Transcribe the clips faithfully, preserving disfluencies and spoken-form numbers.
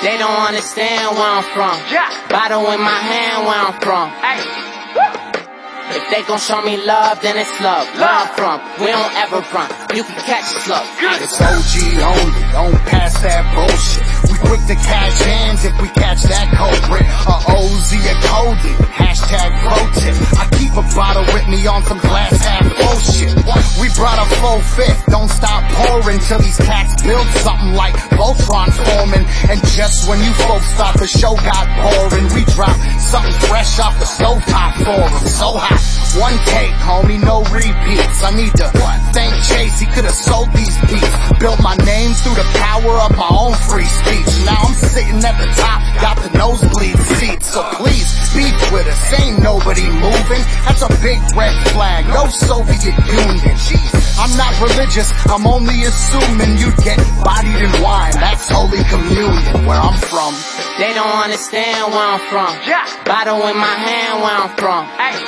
They don't understand where I'm from. Bottle in my hand where I'm from. If they gon' show me love, then it's love. Where I'm from, we don't ever run. You can catch love. It's O G only, don't pass that bullshit. We quick to catch hands if we catch that culprit. A O Z, a Cody, hashtag pro tip. I keep a bottle with me on some glass half bullshit. We brought a full fifth, don't stop pouring till these cats build something like Voltron forming. And just when you folks thought the show got boring, we drop something fresh off the stovetop for them. So hot, one take, homie, no repeats. I need to thank Chase, he could've sold these beats. Built my name through the power of my own free speech. Now I'm sitting at the top, got the nosebleed seats. So please, speak with us, ain't nobody moving. That's a big red flag, no Soviet Union. I'm not religious, I'm only assuming you'd get bodied in wine. That's Holy Communion, where I'm from. They don't understand where I'm from. Bottle in my hand where I'm from.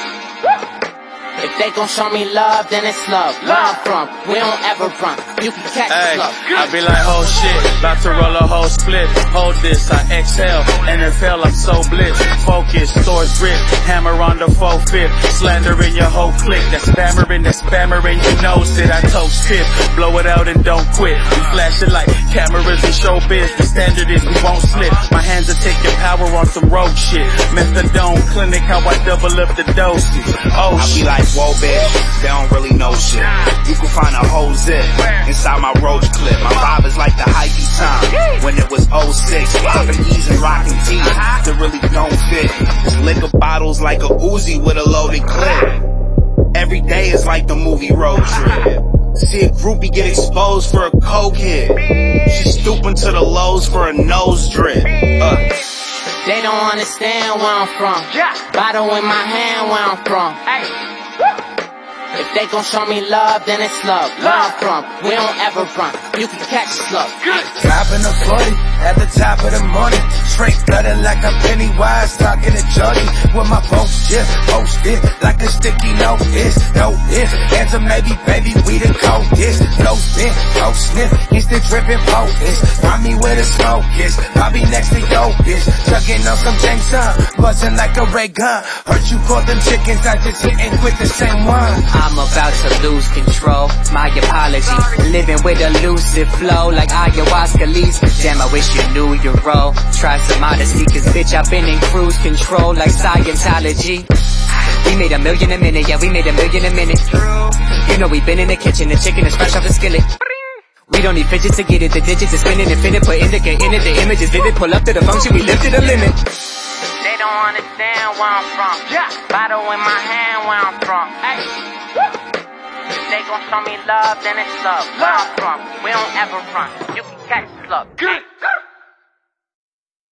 If they gon' show me love, then it's love. Where I'm from, we don't ever run. You can catch Ay, love. I be like, oh shit, about to roll a whole split. Hold this, I exhale, N F L, I'm so blitzed. Focus, stores grip, hammer on the faux fifth. Slandering your whole clique, that's spammering, that's spammering. You know that I toast tip, blow it out and don't quit. We flash it like cameras and showbiz. The standard is we won't slip. My hands will take your power on some rogue shit. Methadone clinic, how I double up the doses. Oh I shit. be like, whoa bitch, they don't really know shit. You can find a whole zip inside my roach clip. My vibe is like the hypey time when it was oh six. Popping E's and rocking T's that really don't fit. Just liquor bottles like a Uzi with a loaded clip. Every day is like the movie Road Trip. See a groupie get exposed for a coke hit. She's stooping to the lows for a nose drip. Uh. They don't understand where I'm from. Bottle in my hand where I'm from. If they gon' show me love, then it's love. Where I'm from, we don't ever run. You can catch love. Dropping a forty at the top of the morning. Straight blooded like a Pennywise, talking to Jordy. With my post, yeah, post it like a sticky note. This, no this, answer maybe, baby, we the coldest. No spin, no sniff, instant dripping potent. Find me where the smoke is, I'll be next to your bitch. Chugging on some Jameson, buzzing like a ray gun. Heard you call them chickens, I just hitting with the same one. I'm about to lose control, my apology. Living with a lucid flow like ayahuasca leaves. Damn, I wish you knew your role. Try some honesty, cause bitch, I've been in cruise control like Scientology. We made a million a minute, yeah, we made a million a minute. You know we been in the kitchen, the chicken is fresh off the skillet. We don't need fidgets to get it, the digits are spinning infinite. Put indica in it, the image is vivid. Pull up to the function, we lifted a limit. They don't understand where I'm from. Bottle in my hand where I'm from. If they gon' show me love, then it's love. Where I'm from, we don't ever run. You can catch love.